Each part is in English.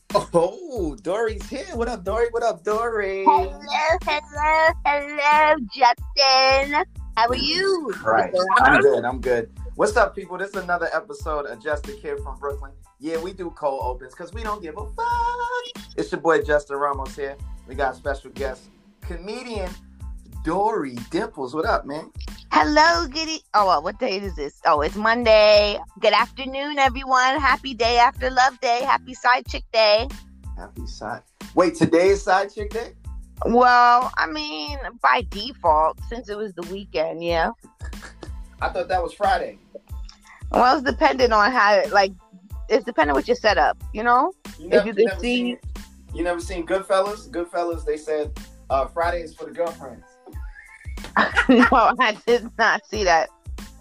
Oh, Dory's here. What up, Dory? What up, Dory? Hello, Justin. How are Jesus you? Christ. I'm good. I'm good. What's up, people? This is another episode of Just a Kid from Brooklyn. Yeah, we do cold opens because we don't give a fuck. It's your boy Justin Ramos here. We got special guest, comedian Dory Dimples. What up, man? Hello, what day is this? Oh, it's Monday. Good afternoon, everyone. Happy day after love day. Happy side chick day. Happy side. Wait, today is side chick day? Well, I mean, by default, since it was the weekend, yeah. I thought that was Friday. Well, it's dependent on it's dependent what your setup, you know? You never seen Goodfellas? Goodfellas, they said Friday is for the girlfriends. No, I did not see that.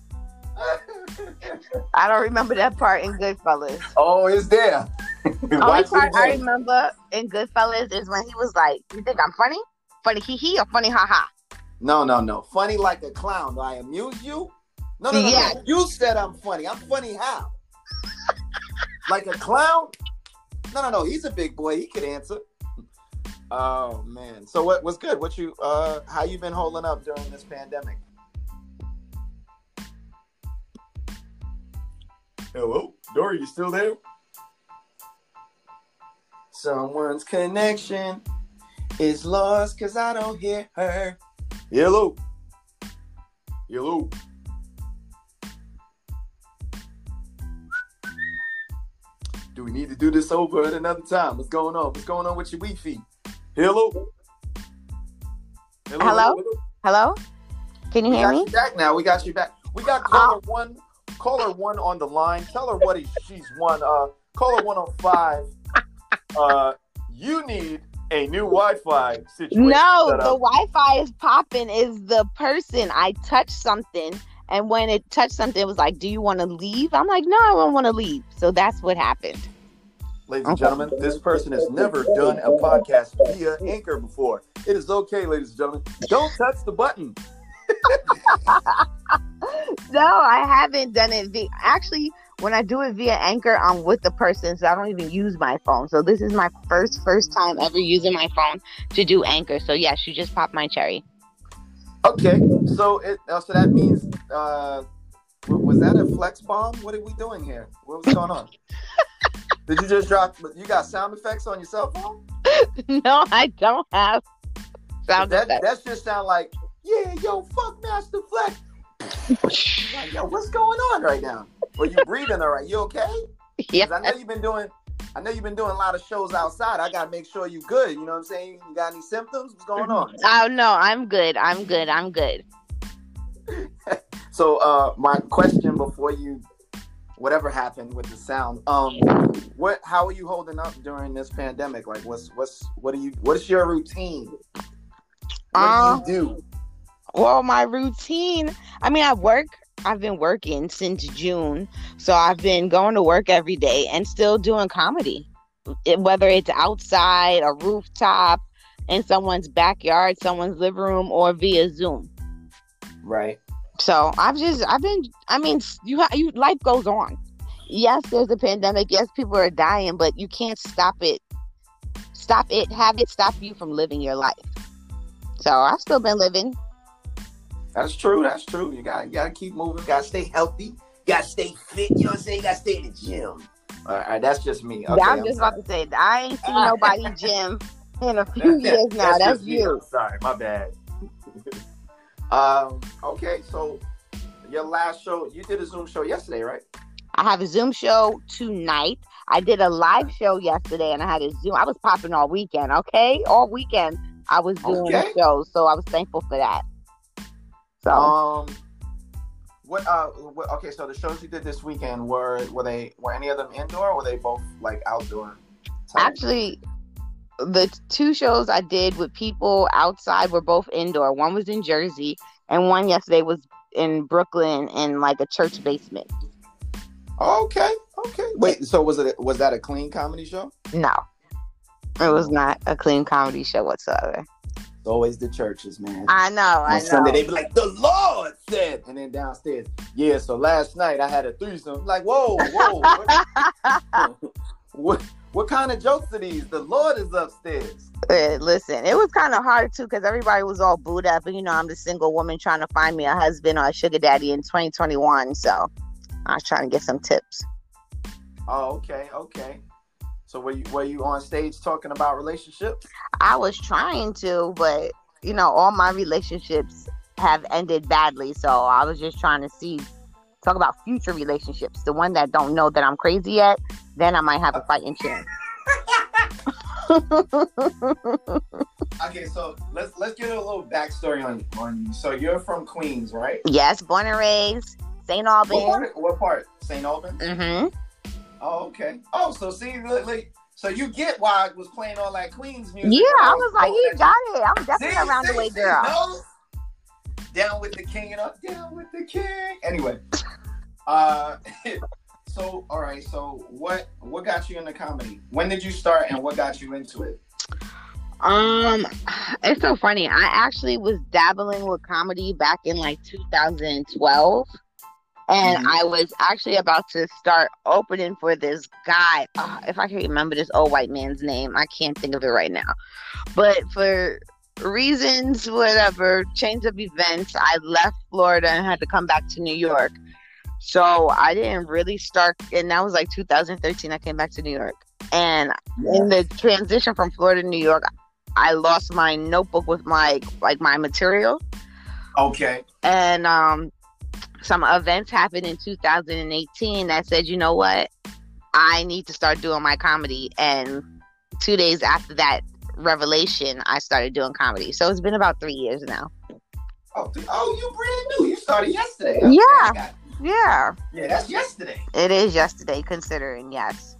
I don't remember that part in Goodfellas. Oh, it's there. The only part I remember in Goodfellas is when he was like, "You think I'm funny? Funny hee hee or funny ha ha?" No. Funny like a clown. Do I amuse you? No. You said I'm funny. I'm funny how? Like a clown? No. He's a big boy. He could answer. Oh man. So what's good? How you been holding up during this pandemic? Hello? Dory, you still there? Someone's connection is lost because I don't hear her. Hello? Do we need to do this over at another time? What's going on? What's going on with your Wi-Fi? Hello? Hello? Can you hear me? We got you back now. We got you back. We got caller one on the line. Tell her she's won. Caller 105. You need a new Wi-Fi situation. No, the Wi-Fi is popping. Is the person I touched something, and when it touched something, it was like, "Do you want to leave?" I'm like, "No, I don't want to leave." So that's what happened. Ladies and gentlemen, this person has never done a podcast via Anchor before. It is okay, ladies and gentlemen. Don't touch the button. No, I haven't done it. Actually, when I do it via Anchor, I'm with the person, so I don't even use my phone. So this is my first time ever using my phone to do Anchor. So yes, you just popped my cherry. Okay, so that means was that a flex bomb? What are we doing here? What was going on? Did you just drop? You got sound effects on your cell phone? No, I don't have sound effects. That just sound like, yeah, yo, fuck Master Flex. Like, yo, what's going on right now? Are you breathing all right? You okay? Yeah. I know you've been doing a lot of shows outside. I gotta make sure you good. You know what I'm saying? You got any symptoms? What's going on? Oh no, I'm good. So my question before you whatever happened with the sound, how are you holding up during this pandemic? Like what's your routine? What do you do? Well, my routine, I mean, I've been working since June, so I've been going to work every day and still doing comedy, whether it's outside, a rooftop, in someone's backyard, someone's living room, or via Zoom. Right. So life goes on. Yes, there's a pandemic. Yes, people are dying, but you can't stop it. Have it stop you from living your life. So I've still been living. That's true. You gotta keep moving. You gotta stay healthy. You gotta stay fit. You know what I'm saying? You gotta stay in the gym. All right, that's just me. Okay, I'm just about to say, I ain't seen nobody gym in a few years now. That's you. I'm sorry, my bad. Okay, so your last show, you did a Zoom show yesterday, right? I have a Zoom show tonight. I did a live show yesterday, and I had a Zoom. I was popping all weekend, okay? All weekend, I was doing shows, so I was thankful for that. So, okay, so the shows you did this weekend, were any of them indoor, or were they both like outdoor type? Actually, the two shows I did with people outside were both indoor. One was in Jersey, and one yesterday was in Brooklyn in like a church basement. Okay. Wait, so was that a clean comedy show? No, it was not a clean comedy show whatsoever. It's always the churches, man. I know. On Sunday they be like, the Lord said, and then downstairs, yeah. So last night I had a threesome. Like, whoa. what kind of jokes are these? The Lord is upstairs. Listen, it was kind of hard too because everybody was all booed up, and I'm the single woman trying to find me a husband or a sugar daddy in 2021. So I was trying to get some tips. Oh, okay. So were you on stage talking about relationships? I was trying to, but all my relationships have ended badly. So I was just trying to talk about future relationships. The one that don't know that I'm crazy yet, then I might have a fighting chance. Okay, so let's get a little backstory on you. So you're from Queens, right? Yes, born and raised, St. Albans. What part? St. Albans? Mm-hmm. Oh, okay. Oh, so see, so you get why I was playing all that Queens music. Yeah, I was like, you got it. I'm definitely around the way, girl. No? Down with the king and up, down with the king. Anyway, so all right. So what got you into comedy? When did you start, and what got you into it? It's so funny. I actually was dabbling with comedy back in like 2012. And I was actually about to start opening for this guy. If I can remember this old white man's name, I can't think of it right now. But for reasons, whatever, change of events, I left Florida and had to come back to New York. So I didn't really start, and that was like 2013. I came back to New York. And in the transition from Florida to New York, I lost my notebook with my material. Okay. And some events happened in 2018 that said, you know what? I need to start doing my comedy. And 2 days after that revelation, I started doing comedy. So it's been about 3 years now. Oh, you brand new. You started yesterday. Yeah. Yeah. Yeah, that's yesterday. It is yesterday, considering, yes.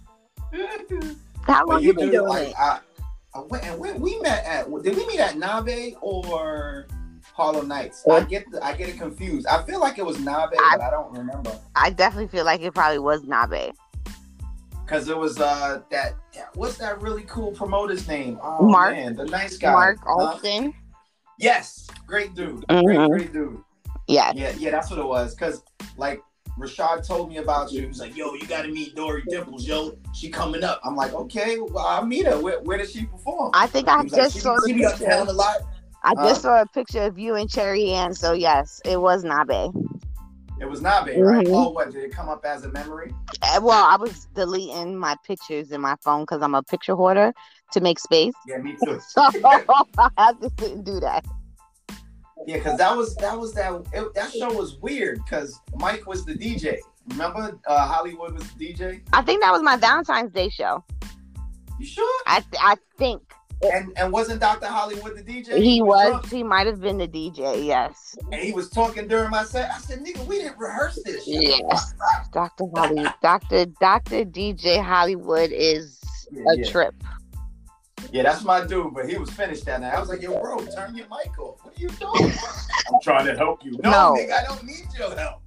How long you been doing it? When we met did we meet at Nabe or Harlem Nights? I get it confused. I feel like it was Nabe, but I don't remember. I definitely feel like it probably was Nabe. Because it was that what's that really cool promoter's name? Oh Mark, man, the nice guy. Mark Alston. Yes, great dude. Mm-hmm. Great dude. Yeah, that's what it was. Because like Rashad told me about you. He was like, "Yo, you got to meet Dory Dimples, yo. She coming up." I'm like, "Okay, well, I'll meet her. Where does she perform?" I think I just saw the picture. A lot. I just saw a picture of you and Cherry Ann. So yes, it was Nabe. It was Nabe, right? Mm-hmm. Oh, what did it come up as a memory? Well, I was deleting my pictures in my phone because I'm a picture hoarder to make space. Yeah, me too. So I have to sit and do that. Yeah, because that show was weird because Mike was the DJ. Remember, Hollywood was the DJ. I think that was my Valentine's Day show. You sure? I think. And wasn't Dr. Hollywood the DJ? He was. He might have been the DJ. Yes. And he was talking during my set. I said, "Nigga, we didn't rehearse this." Yes. Dr. Hollywood, Dr. DJ Hollywood is a trip. Yeah, that's my dude, but he was finished that night. I was like, "Yo, bro, turn your mic off. What are you doing?" I'm trying to help you. No, nigga, I don't need your help.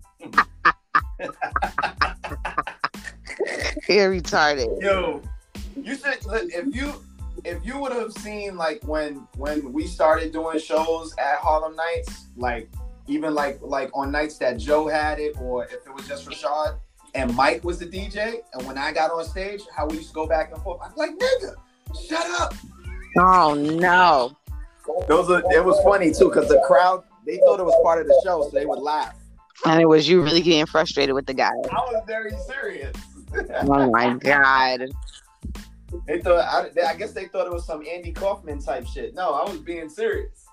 You're retarded. Yo, you should if you would have seen like when we started doing shows at Harlem Nights, like even like on nights that Joe had it, or if it was just Rashad and Mike was the DJ, and when I got on stage, how we used to go back and forth. I'm like, "Nigga, shut up." Oh no. It was funny too because the crowd, they thought it was part of the show, so they would laugh. And it was you really getting frustrated with the guy. I was very serious. Oh my god. They thought I guess they thought it was some Andy Kaufman type shit. No, I was being serious.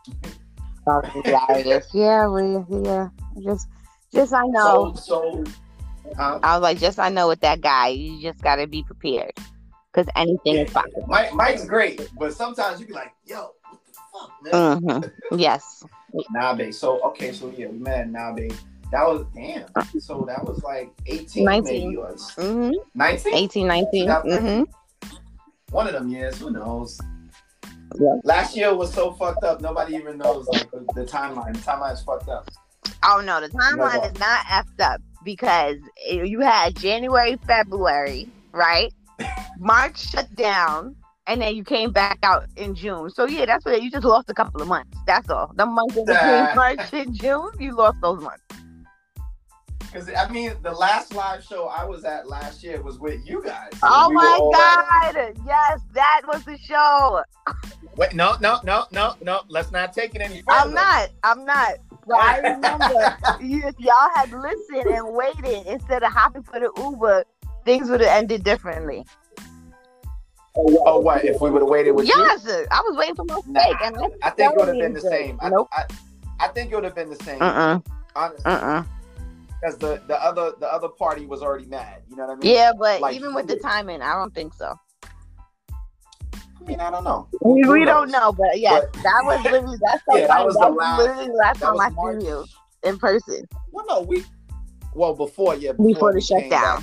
Yeah. Just I know. I was like, I know with that guy, you just gotta be prepared. Because anything is possible. Mike's great, but sometimes you be like, "Yo, what the fuck, man?" Mm-hmm. Yes. Nabe. So we met at Nabe. That was So that was like 18 maybe yours. 19? 18, 19. Mm-hmm. One of them years, who knows? Yeah. Last year was so fucked up, nobody even knows like the timeline. The timeline is fucked up. Oh no, the timeline is not effed up because you had January, February, right? March shut down, and then you came back out in June. So yeah, that's what you just lost a couple of months. That's all. The months in between March and June, you lost those months. Because I mean, the last live show I was at last year was with you guys. Oh my God! Yes, that was the show. Wait, no. Let's not take it any further. I'm not. But I remember if y'all had listened and waited instead of hopping for the Uber, things would have ended differently. Oh, what? If we would have waited with you? Yes, I was waiting for my steak. And I think it would have been the same. Nope. I think it would have been the same. Honestly. Because the other party was already mad. You know what I mean? Yeah, but like, even with the timing, I don't think so. I mean, I don't know. We don't know, but yeah, that was literally that was the last time I saw you in person. Well, no, before the shutdown.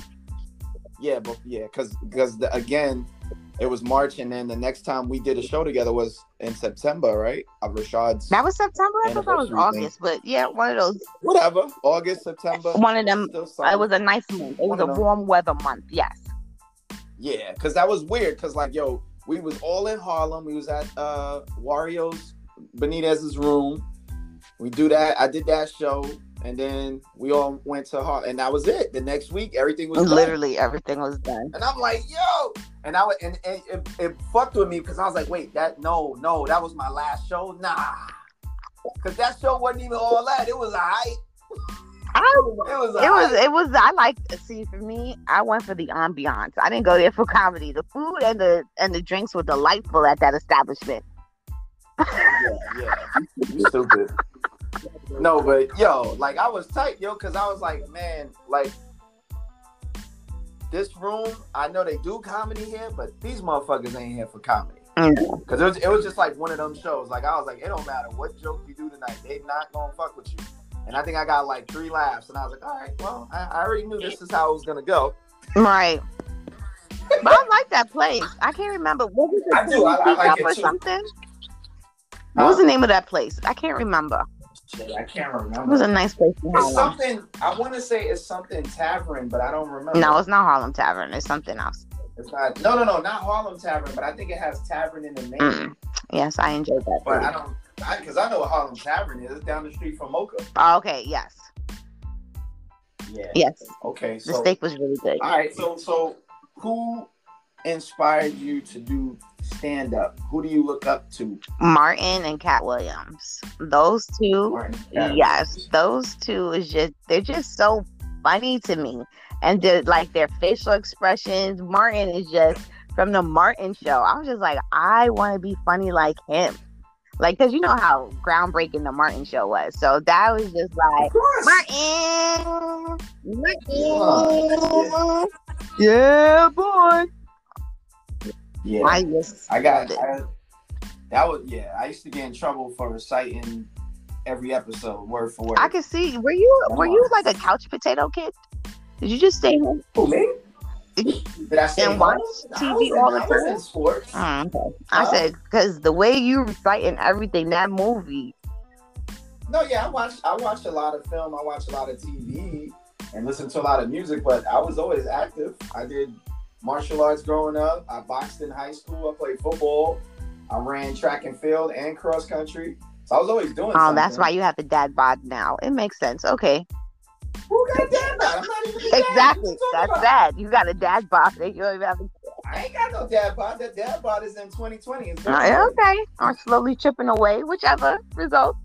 Because again, it was March, and then the next time we did a show together was in September, right? Rashad's. That was September. I thought that was August, but yeah, one of those. Whatever, August, September. One of them. It was a nice month. It was a warm weather month. Yes. Yeah, because that was weird. Because we was all in Harlem. We was at Wario's Benitez's room. We do that. I did that show, and then we all went to Harlem, and that was it. The next week, everything was literally everything was done. And I'm like, yo, and it fucked with me because I was like, wait, that was my last show, because that show wasn't even all that. It was a hype. I like see for me, I went for the ambiance. I didn't go there for comedy. The food and the drinks were delightful at that establishment. Yeah. You stupid. No, but yo, like I was tight, yo, because I was like, man, like this room, I know they do comedy here, but these motherfuckers ain't here for comedy. Because it was just like one of them shows. Like I was like, it don't matter what joke you do tonight, they not gonna fuck with you. And I think I got like 3 laughs, and I was like, all right, well, I already knew this is how it was gonna go. Right. But I like that place. I can't remember. What was it? I do. I like it or too. Something? What was the name of that place? I can't remember. Shit, I can't remember. It was a nice place. It's something. I want to say it's something Tavern, but I don't remember. No, it's not Harlem Tavern. It's something else. It's not. No, not Harlem Tavern, but I think it has Tavern in the name. Yes, I enjoyed that. But I don't. Because I know what Harlem Tavern is. It's down the street from Mocha. Oh, okay. Yes. Yeah. Yes. Okay. So the steak was really good. All right. So who inspired you to do stand up? Who do you look up to? Martin and Cat Williams. Those two. Yes, those two they're just so funny to me, and their facial expressions. Martin is just from the Martin Show. I was just like, I want to be funny like him. Like, because you know how groundbreaking the Martin Show was. So that was just like, Martin. Yeah, boy. Yeah. I used to get in trouble for reciting every episode, word for word. I can see. Were you like a couch potato kid? Did you just stay home? Who, me? Did I stay and watch TV all the time? I was in sports. Okay. I said, because the way you reciting everything, that movie. No, yeah, I watch a lot of film. I watch a lot of TV and listen to a lot of music, but I was always active. I did martial arts growing up. I boxed in high school. I played football. I ran track and field and cross country. So I was always doing something. That's why you have the dad bod now. It makes sense. Okay. Who got a dad bod? I'm not even a dad. Exactly. That's sad. You got a dad bod. You don't even have I ain't got no dad bod. That dad bod is in 2020. Okay. I'm slowly chipping away, whichever result.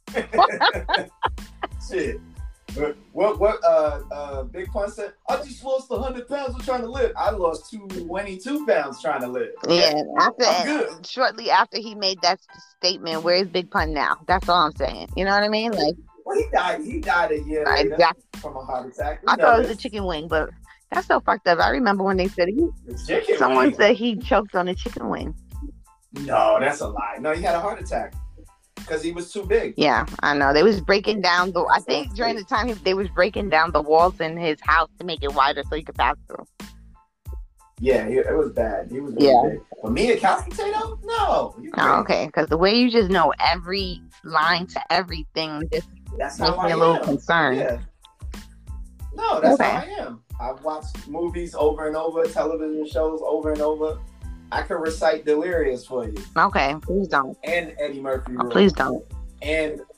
Shit. What Big Pun said, I just lost 100 pounds trying to live. I lost 22 pounds trying to live. Yeah, shortly after he made that statement, where's Big Pun now? That's all I'm saying. You know what I mean? Like, well, he died a year later from a heart attack. I thought it was a chicken wing, but that's so fucked up. I remember when they said someone said he choked on a chicken wing. No, that's a lie. No, he had a heart attack. Because he was too big. Yeah, I know. They was breaking down I think during the time they was breaking down the walls in his house to make it wider so he could pass through. Yeah, it was bad. He was really big. But me, a couch potato? No. Oh, okay. Because the way you just know every line to everything just makes me a little concerned. Yeah. No, that's how I am. I've watched movies over and over, television shows over and over. I can recite Delirious for you. Okay, please don't. And Eddie Murphy. Please don't. And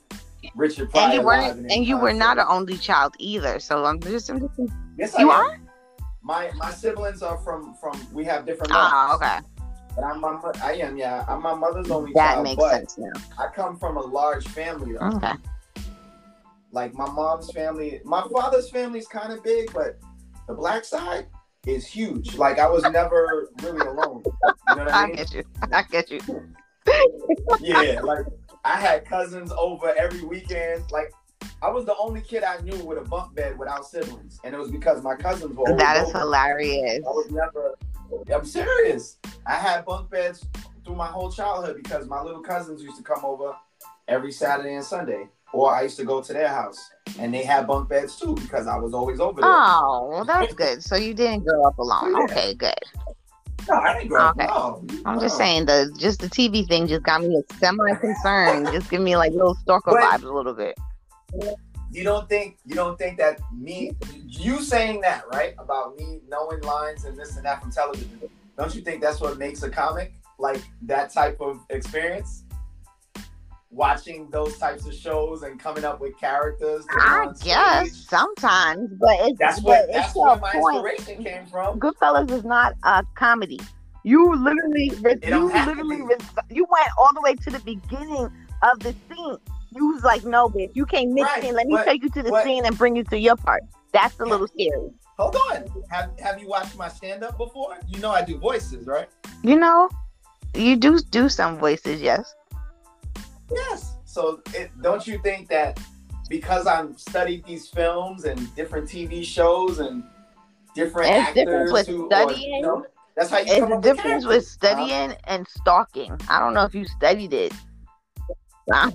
Richard And you Pryor weren't, live and in and you were not concert. an only child either. So I'm just Yes, I you am. are? My siblings are from we have different Oh, moms. okay. But I am, yeah. I'm my mother's only That child, makes but sense now. I come from a large family though. Okay. Like my mom's family, my father's family is kind of big, but the black side is huge. Like I was never really alone. You know what I mean? I get you. Yeah, like I had cousins over every weekend. Like I was the only kid I knew with a bunk bed without siblings, and it was because my cousins were always That is over. hilarious. I was never. I'm serious. I had bunk beds through my whole childhood because my little cousins used to come over every Saturday and Sunday, or I used to go to their house, and they had bunk beds too because I was always over there. Oh, well, that's good. So you didn't grow up alone. Yeah. Okay, good. No, I didn't grow up. Okay. No, I'm just saying the TV thing just got me semi-concerned. Just give me like little stalker vibes a little bit. You don't think that you saying that, right, about me knowing lines and this and that from television, don't you think that's what makes a comic, like that type of experience, watching those types of shows and coming up with characters? I guess sometimes, but that's where my inspiration came from. Goodfellas is not a comedy. You literally went all the way to the beginning of the scene. You was like, no, bitch, you can't mix in. Let me take you to the scene and bring you to your part. That's a little scary. Hold on. Have you watched my stand-up before? You know I do voices, right? You know, you do some voices, yes. Yes. So don't you think that because I've studied these films and different TV shows and different actors studying, that's how you come up with characters. It's the difference with studying and stalking. I don't know if you studied it. No,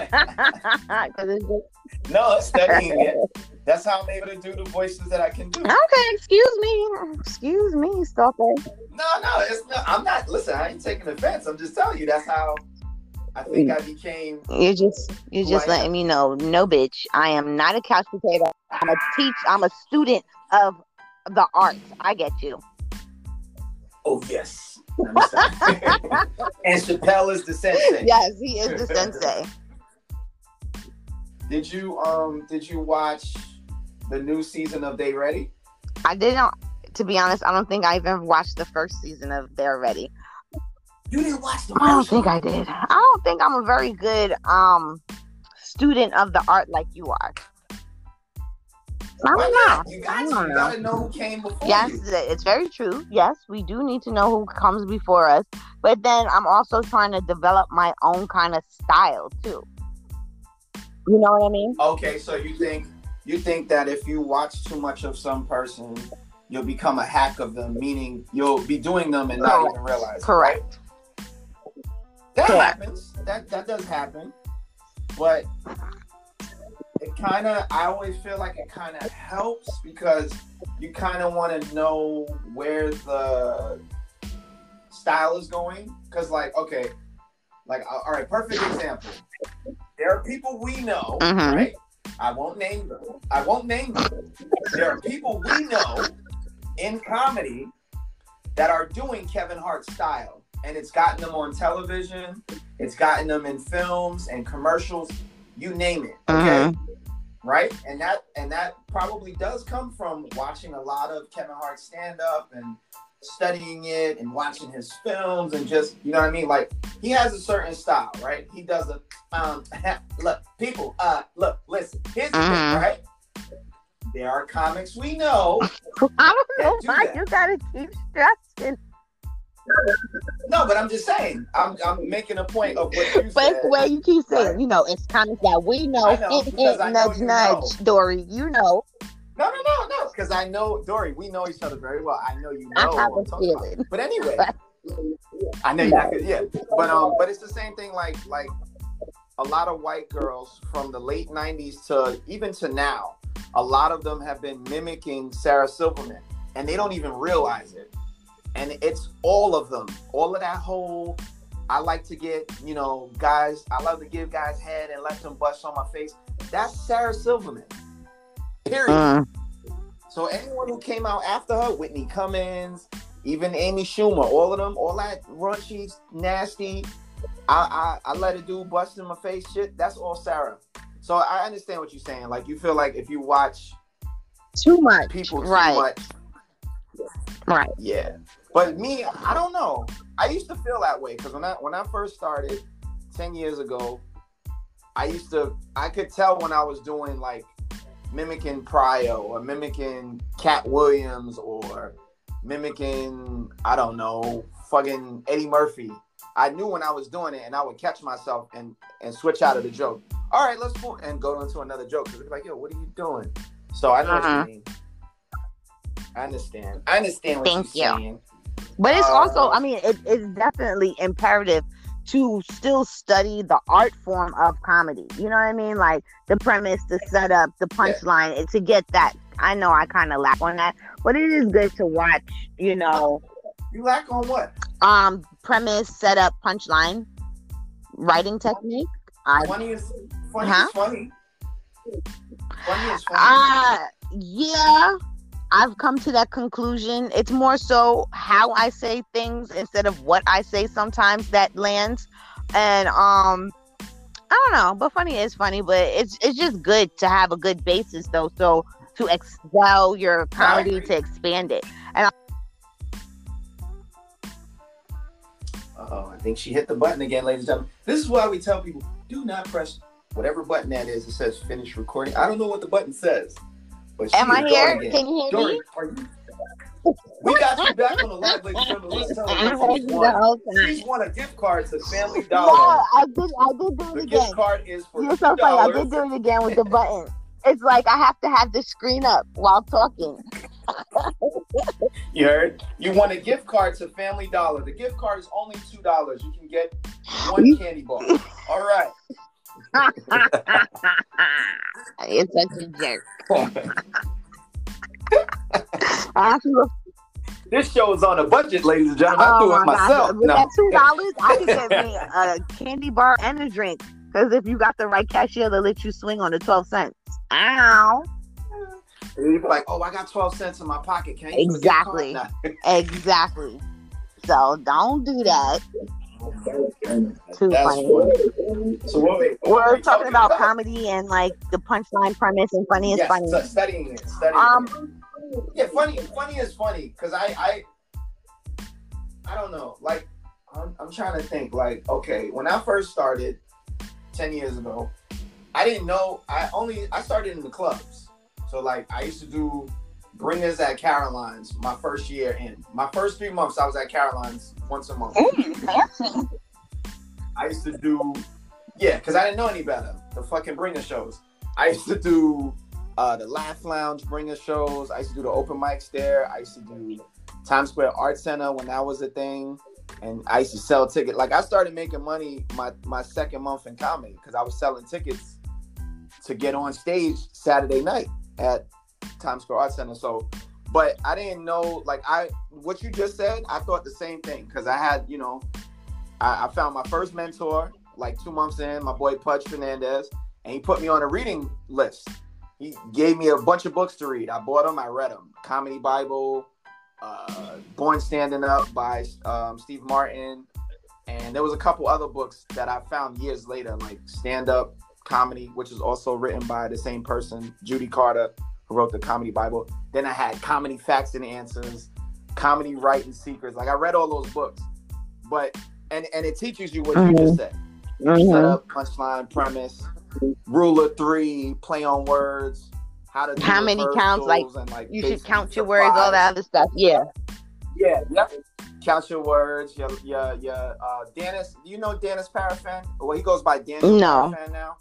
studying it. That's how I'm able to do the voices that I can do. Okay, excuse me, stalker. No, it's not. I'm not. Listen, I ain't taking offense. I'm just telling you that's how I think I became. You're just letting me know. No, bitch, I am not a couch potato. I'm a student of the arts. I get you. Oh yes. And Chappelle is the sensei. Yes, he is the sensei. Did you watch the new season of They Ready? I didn't. To be honest, I don't think I even watched the first season of They're Ready. You didn't watch the first? I don't think I did. I don't think I'm a very good student of the art like you are. I don't know. You gotta know who came before you. Yes, it's very true. Yes, we do need to know who comes before us. But then I'm also trying to develop my own kind of style too. You know what I mean? Okay, so you think that if you watch too much of some person, you'll become a hack of them, meaning you'll be doing them and not even realize. Correct. Right? That happens. That does happen. But I always feel like it kind of helps because you kind of want to know where the style is going. Because all right, perfect example. There are people we know, right? I won't name them. There are people we know in comedy that are doing Kevin Hart's style. And it's gotten them on television. It's gotten them in films and commercials. You name it. Okay. Right? And that probably does come from watching a lot of Kevin Hart stand-up and studying it and watching his films and just, you know what I mean? Like, he has a certain style, right? He does look, people, look, listen. Here's the thing, right? There are comics we know. I don't know why you gotta keep stressing. No, but I'm just saying. I'm making a point of what you said. But it's the way you keep saying, it's comics that we know. Nudge, Dory, you know. No. Because I know, Dory, we know each other very well. I know you know. I have a feeling. But anyway, I know you're not good. Yeah, but it's the same thing. Like a lot of white girls from the late '90s to even to now, a lot of them have been mimicking Sarah Silverman, and they don't even realize it. And it's all of them. All of that whole, I like to get, guys, I love to give guys head and let them bust on my face. That's Sarah Silverman. Period. So anyone who came out after her, Whitney Cummings, even Amy Schumer, all of them, all that raunchy, nasty, I let a dude bust in my face shit, that's all Sarah. So I understand what you're saying. Like you feel like if you watch too much, people too right? Much, right. Yeah. But me, I don't know. I used to feel that way because when I first started 10 years ago, I could tell when I was doing like mimicking Pryor or mimicking Cat Williams or mimicking, I don't know, fucking Eddie Murphy. I knew when I was doing it and I would catch myself and switch out of the joke. All right, let's move and go into another joke. Because it's like, yo, what are you doing? So I know what you mean. I understand what you're saying. But it's also, I mean, it's definitely imperative to still study the art form of comedy. You know what I mean? Like the premise, the setup, the punchline, and to get that. I know I kind of lack on that, but it is good to watch, you know. You lack on what? Premise, setup, punchline, writing technique. Funny is funny. Yeah. I've come to that conclusion. It's more so how I say things instead of what I say sometimes that lands. And I don't know, but funny is funny, but it's just good to have a good basis though. So to excel your comedy, to expand it. And I think she hit the button again, ladies and gentlemen. This is why we tell people, do not press whatever button that is. It says finish recording. I don't know what the button says. Am I here? Can you hear me? We got you back on the live, ladies and gentlemen. Let's tell her what she's won a gift card to Family Dollar. Yeah, I did do it again. The gift card is for You're so funny. I did do it again with the button. It's like I have to have the screen up while talking. You heard? You won a gift card to Family Dollar. The gift card is only $2. You can get one candy bar. All right. It's such a jerk. This show is on a budget, ladies and gentlemen. I do it myself. With that $2, I can get me a candy bar and a drink. Because if you got the right cashier, they'll let you swing on the 12 cents. Ow. And you'd be like, oh, I got 12 cents in my pocket. Can you Exactly. Exactly. So don't do that. Too funny. So we're talking about comedy and like the punchline premise and funny is funny. Studying it. Yeah, funny is funny because I don't know. Like I'm trying to think. Like, okay, when I first started 10 years ago, I didn't know. I started in the clubs. So like I used to do Bringers at Caroline's my first year in. My first 3 months I was at Caroline's once a month. I used to do, because I didn't know any better. The fucking Bringer shows. I used to do the Laugh Lounge Bringer shows. I used to do the open mics there. I used to do Times Square Art Center when that was a thing. And I used to sell tickets. Like I started making money my second month in comedy because I was selling tickets to get on stage Saturday night at Times Square Art Center. So, but I didn't know, like what you just said, I thought the same thing because I had, I found my first mentor like 2 months in, my boy Pudge Fernandez, and he put me on a reading list. He gave me a bunch of books to read. I bought them, I read them. Comedy Bible, Born Standing Up by Steve Martin, and there was a couple other books that I found years later, like Stand Up Comedy, which is also written by the same person, Judy Carter, who wrote the Comedy Bible. Then I had Comedy Facts and Answers, Comedy Writing Secrets. Like I read all those books, but and it teaches you what you just said: setup, punchline, premise, rule of three, play on words, how to do how many counts, like, and you should count your words, all that other stuff. Yep. Count your words. Dennis, do you know Dennis Parafan? Well, he goes by Dennis Parafan now.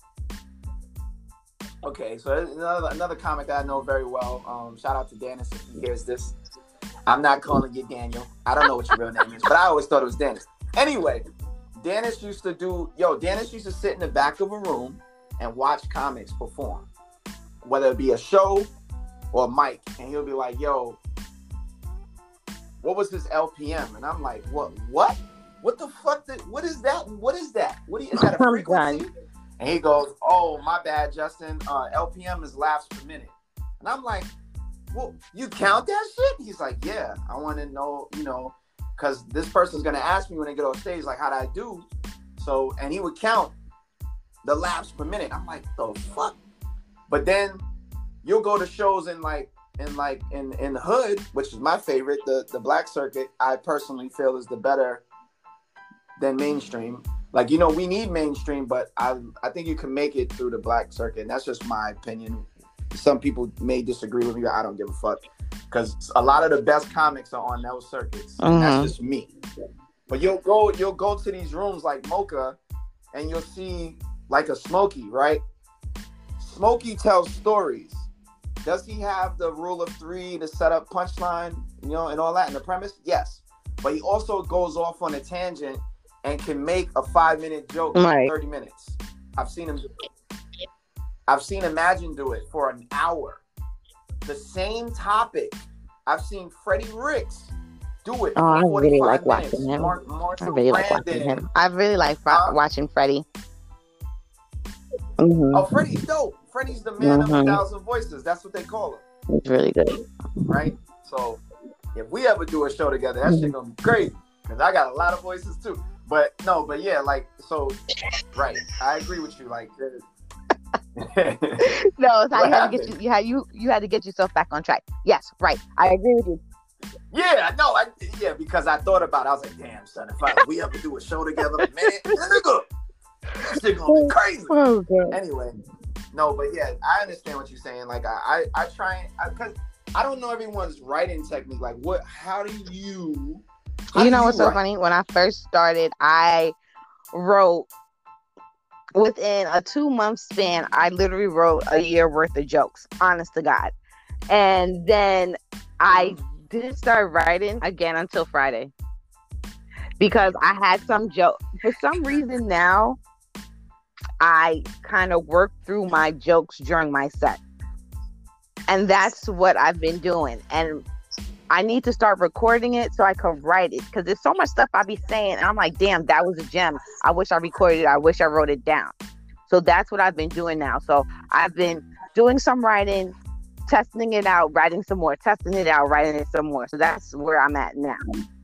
Okay, so another comic that I know very well. Shout out to Dennis if he hears this. I'm not calling you Daniel. I don't know what your real name is, but I always thought it was Dennis. Anyway, Dennis used to sit in the back of a room and watch comics perform, whether it be a show or a mic, and he'll be like, yo, what was his LPM? And I'm like, what? What the fuck? What is that? Is that a frequency? And he goes, oh, my bad, Justin. LPM is laughs per minute. And I'm like, well, you count that shit? He's like, yeah, I want to know, because this person's going to ask me when they get on stage, like, how did I do? So, and he would count the laughs per minute. I'm like, the fuck? But then you'll go to shows in the hood, which is my favorite, the black circuit. I personally feel is the better than mainstream. Like, we need mainstream, but I think you can make it through the black circuit, and that's just my opinion. Some people may disagree with me, but I don't give a fuck, because a lot of the best comics are on those circuits. Mm-hmm. That's just me. But you'll go to these rooms like Mocha, and you'll see like a Smokey, right? Smokey tells stories. Does he have the rule of three to set up punchline, and all that in the premise? Yes. But he also goes off on a tangent and can make a 5-minute joke in 30 minutes. I've seen him do it. I've seen Imagine do it for an hour. The same topic. I've seen Freddie Ricks do it. I really like watching him. I really like watching him. I really like watching Freddie. Mm-hmm. Oh, Freddie's dope. Freddie's the man of 1,000 voices. That's what they call him. It's really good. Right? So, if we ever do a show together, that shit gonna be crazy. Because I got a lot of voices too. But yeah, right. I agree with you. Like, no, it's how you had to get you had to get yourself back on track. Yes, right. I agree with you. Yeah, no, because I thought about it. I was like, damn, son, if we ever do a show together, man, nigga, that shit gonna be crazy. Oh, God. Anyway, no, but yeah, I understand what you're saying. Like, I try, because I don't know everyone's writing technique. Like, how do you what's so funny? When I first started, I wrote, within a 2-month span, I literally wrote a year worth of jokes, honest to God. And then I didn't start writing again until Friday, because I had some joke. For some reason now, I kind of work through my jokes during my set. And that's what I've been doing. And I need to start recording it so I can write it, because there's so much stuff I be saying and I'm like, damn, that was a gem. I wish I recorded it. I wish I wrote it down. So that's what I've been doing now. So I've been doing some writing, testing it out, writing some more, testing it out, writing it some more. So that's where I'm at now.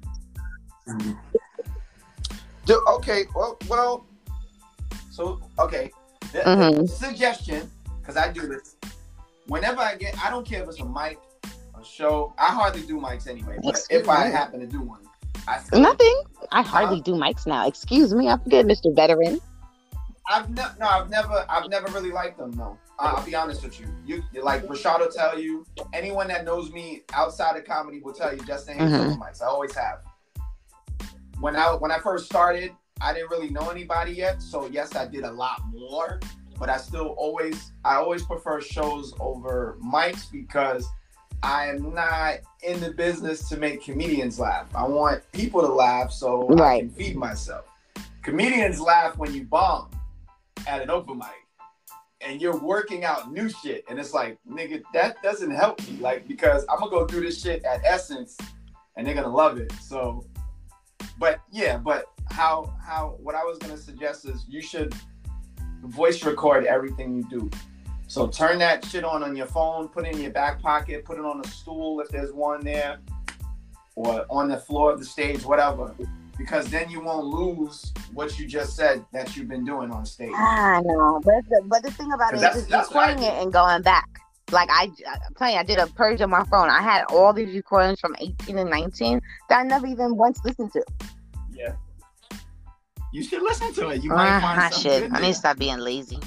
Okay, well, so, okay. Suggestion, because I do this. Whenever I don't care if it's a mic, a show. I hardly do mics anyway, but if I happen to do one, I hardly do mics now. Excuse me, I forget, Mr. Veteran. I've never really liked them. No, I'll be honest with you. You like Rashad will tell you. Anyone that knows me outside of comedy will tell you just ain't mics. I always have. When I first started, I didn't really know anybody yet, so yes, I did a lot more. But I always prefer shows over mics, because I am not in the business to make comedians laugh. I want people to laugh so I can feed myself. Comedians laugh when you bomb at an open mic and you're working out new shit. And it's like, nigga, that doesn't help me. Like, because I'm going to go do this shit at Essence and they're going to love it. So, but what I was going to suggest is you should voice record everything you do. So turn that shit on your phone, put it in your back pocket, put it on a stool if there's one there, or on the floor of the stage, whatever. Because then you won't lose what you just said that you've been doing on stage. I know, but the thing about it is recording it and going back. Like I did a purge on my phone. I had all these recordings from 18 and 19 that I never even once listened to. Yeah. You should listen to it. You might find something good. I need to stop being lazy.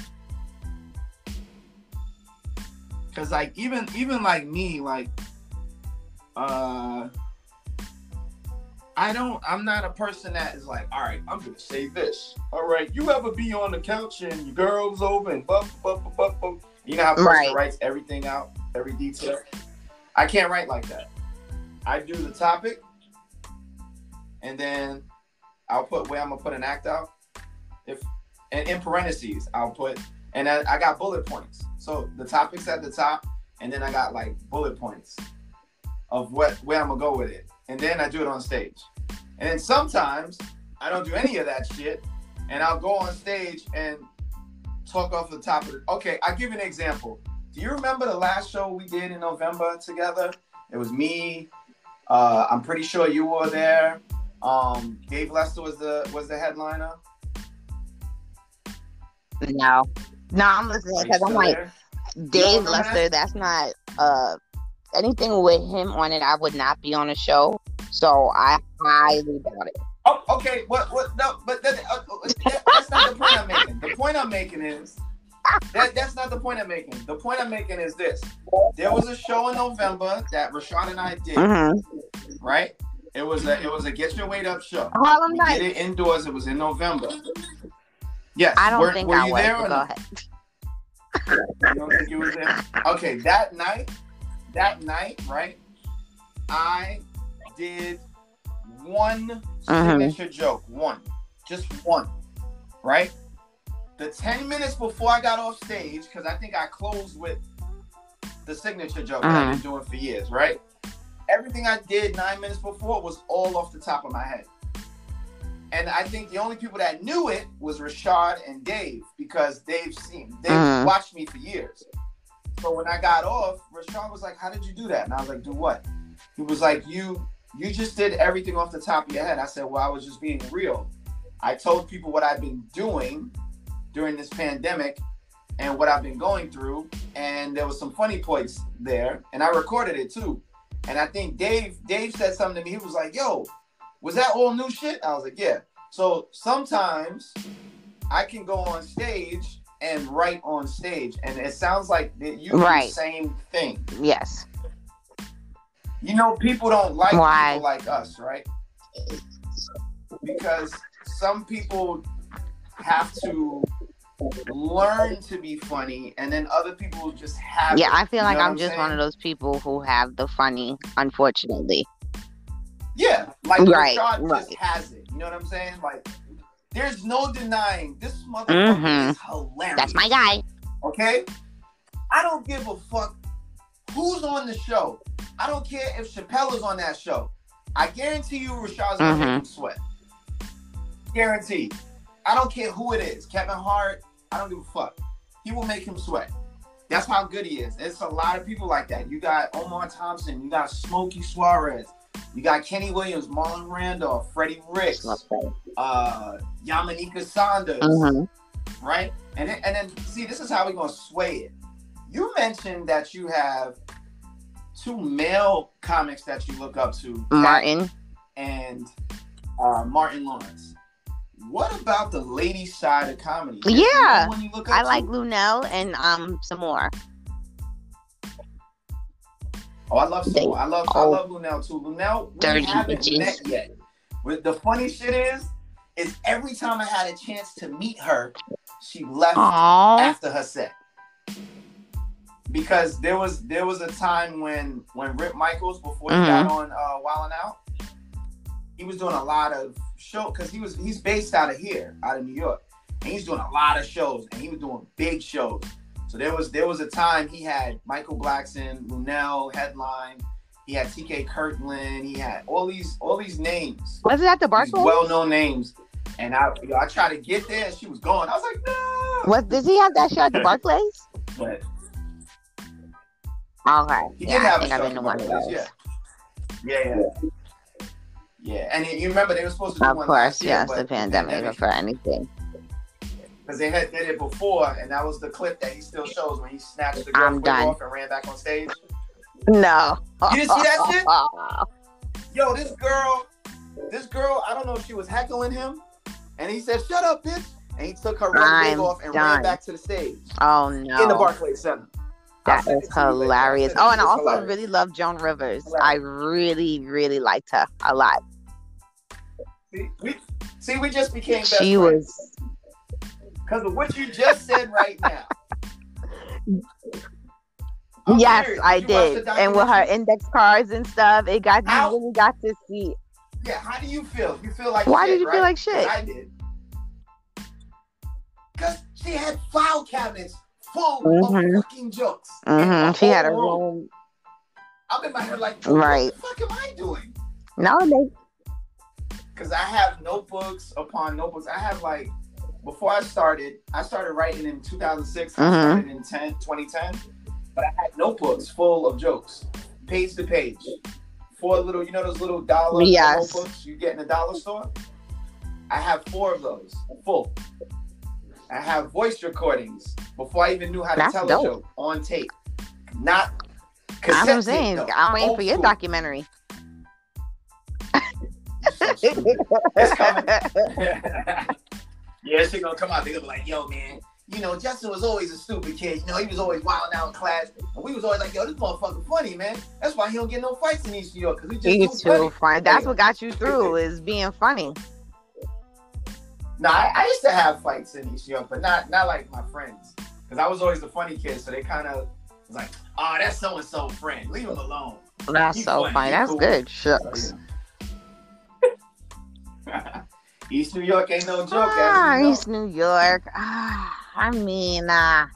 Cause like even like me, like I'm not a person that is like, all right, I'm gonna say this. All right, you ever be on the couch and your girl's over and buff. You know how a person writes everything out, every detail? I can't write like that. I do the topic, and then I'll put where I'm gonna put an act out. And in parentheses, I'll put, and I got bullet points. So the topic's at the top, and then I got like bullet points of where I'm gonna go with it. And then I do it on stage. And then sometimes I don't do any of that shit, and I'll go on stage and talk off the top of it. Okay, I'll give you an example. Do you remember the last show we did in November together? It was me. I'm pretty sure you were there. Dave Lester was the headliner. No. No, I'm listening Are you because I'm still like, there? You don't Dave remember Lester, that? that's not anything with him on it. I would not be on a show. So I highly doubt it. Oh, okay. What? No, but that's not the point I'm making. The point I'm making is that's not the point I'm making. The point I'm making is this: there was a show in November that Rashad and I did, right? It was a Get Your Weight Up show. Harlem We Nights. did it indoors. It was in November. Yes. I don't think were I you was. there or Go no? ahead. You don't think you were there? Okay, that night, right? I did one signature joke, just one, right? The 10 minutes before I got off stage, because I think I closed with the signature joke that I've been doing for years, right? Everything I did 9 minutes before was all off the top of my head. And I think the only people that knew it was Rashad and Dave, because they've watched me for years. So when I got off, Rashad was like, "How did you do that?" And I was like, "Do what?" He was like, You just did everything off the top of your head." I said, "Well, I was just being real. I told people what I've been doing during this pandemic and what I've been going through, and there was some funny points there, and I recorded it too." And I think Dave said something to me. He was like, "Yo, was that all new shit?" I was like, "Yeah." So sometimes I can go on stage and write on stage, and it sounds like you do the same thing. Yes. You know, people don't like people like us, right? Because some people have to learn to be funny, and then other people just have it. I feel like I'm just one of those people who have the funny, unfortunately. Yeah, like Rashad just has it. You know what I'm saying? Like, there's no denying this motherfucker is hilarious. That's my guy. Okay? I don't give a fuck who's on the show. I don't care if Chappelle is on that show. I guarantee you Rashad's gonna make him sweat. Guaranteed. I don't care who it is. Kevin Hart, I don't give a fuck. He will make him sweat. That's how good he is. There's a lot of people like that. You got Omar Thompson. You got Smokey Suarez. You got Kenny Williams, Marlon Randolph, Freddie Ricks, Yamanika Saunders, right? And then see, this is how we're gonna sway it. You mentioned that you have two male comics that you look up to, Martin and Martin Lawrence. What about the lady side of comedy? Yeah, one you look up I to? like Lunel and some more. Oh, I love some more. I love Lunel too. Lunel, we haven't met yet. But the funny shit is every time I had a chance to meet her, she left after her set. Because there was a time when Rip Michaels, before he got on Wildin' Out, he was doing a lot of shows, because he's based out of New York, and he's doing a lot of shows, and he was doing big shows. So there was a time he had Michael Blackson, Lunel headline. He had TK Kirkland. He had all these names. Was it at the Barclays? Well-known names. And I tried to get there, and she was gone. I was like, no. Does he have that show at the Barclays? But okay. He did have a show I've been to one of those. Yeah. And you remember they were supposed to do one last year. Of course, yes, the pandemic for anything. Because they did it before, and that was the clip that he still shows when he snatched the girl's wig off and ran back on stage. No. You didn't see that shit? Yo, this girl, I don't know if she was heckling him, and he said, "Shut up, bitch," and he took her wig off and ran back to the stage. Oh, no. In the Barclays Center. That is hilarious. Oh, and I also really love Joan Rivers. I really, really liked her a lot. We just became best friends. Was... Because of what you just said right now. Yes, I did. And with her index cards and stuff, you really got to see. Yeah, how do you feel? You feel like Why shit, did you feel like shit? I did. Because she had file cabinets full of fucking jokes. She had a room. I'm in my head like, what the fuck am I doing? No, because I have notebooks upon notebooks. I have before I started writing in 2006. I started in 2010. But I had notebooks full of jokes, page to page. 4 little, those little dollar notebooks you get in a dollar store? I have 4 of those full. I have voice recordings before I even knew how to tell a joke on tape. Not cassette. That's what I'm saying. Tape, I'm waiting for your documentary. It's coming. Yeah, shit gonna come out. They're gonna be like, yo, man, you know, Justin was always a stupid kid. You know, he was always wilding out in class. And we was always like, yo, this motherfucker funny, man. That's why he don't get no fights in East New York. Because he's too funny. That's what got you through, is being funny. No, I used to have fights in East New York, but not like my friends. Because I was always the funny kid. So they kind of was like, oh, that's so-and-so friend. Leave him alone. That's He's so funny. That's cool. Good. Shucks. East New York ain't no joke. East New York. I mean, that's